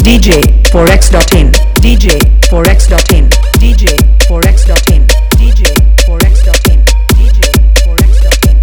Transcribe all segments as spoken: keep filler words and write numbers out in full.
D J forex dot in D J forex dot in D J forex dot in D J forex dot in D J forex dot in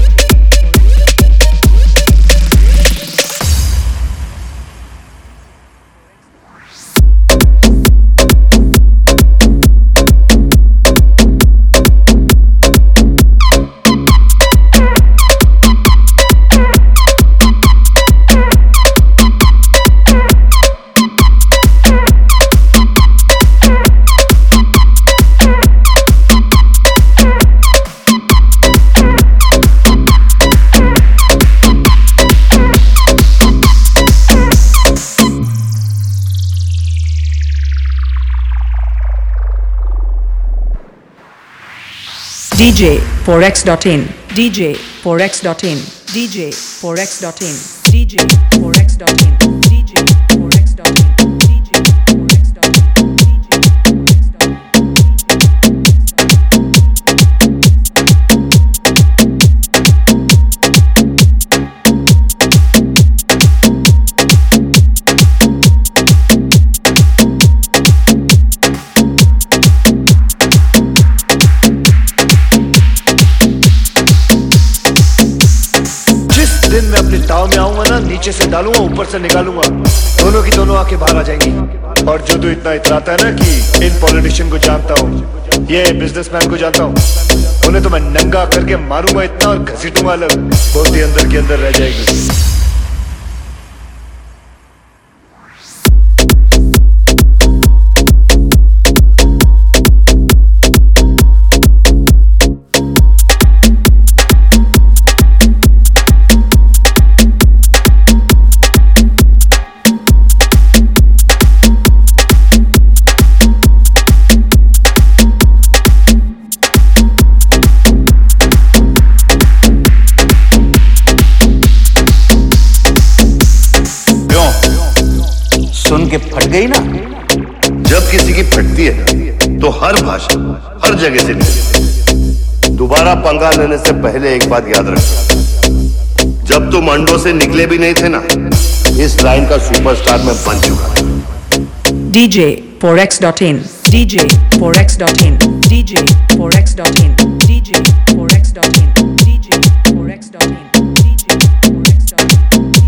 D J forex dot in D J forex dot in D J forex dot in D J forex dot in D J forex dot in D J forex dot in दिन मैं अपने दाव में आऊंगा ना, नीचे से डालूंगा ऊपर से निकालूंगा, दोनों की दोनों आके बाहर आ जाएंगी। और जो तू इतना इतराता है ना कि इन पॉलिटिशियन को जानता हूँ, ये बिजनेसमैन को जानता हूँ, उन्हें तो मैं नंगा करके मारूंगा इतना और घसीटूंगा अलग, बहुत ही अंदर के अंदर रह जाएगी। सुन के फट गई ना? जब किसी की फटती है ना तो हर भाषा हर जगह से निकलती। दोबारा पंगा लेने से पहले एक बात याद रखना, जब तुम अंडों से निकले भी नहीं थे ना, इस लाइन का सुपरस्टार मैं बन चुका। D J forex dot in D J forex dot in D J forex dot in D J forex dot in D J forex dot in D J forex dot in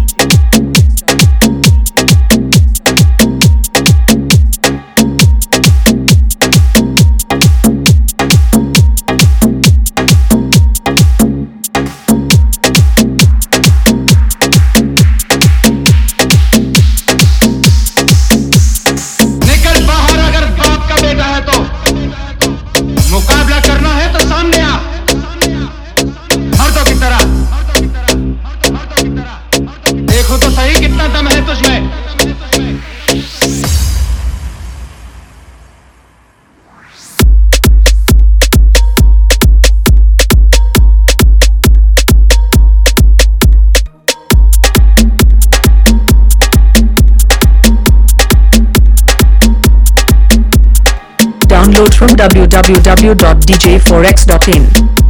मुकाबला करना है तो सामने आ, मर्दों की तरह। देखो तो सही कितना दम है तुझमें। Download from w w w dot d j forex dot in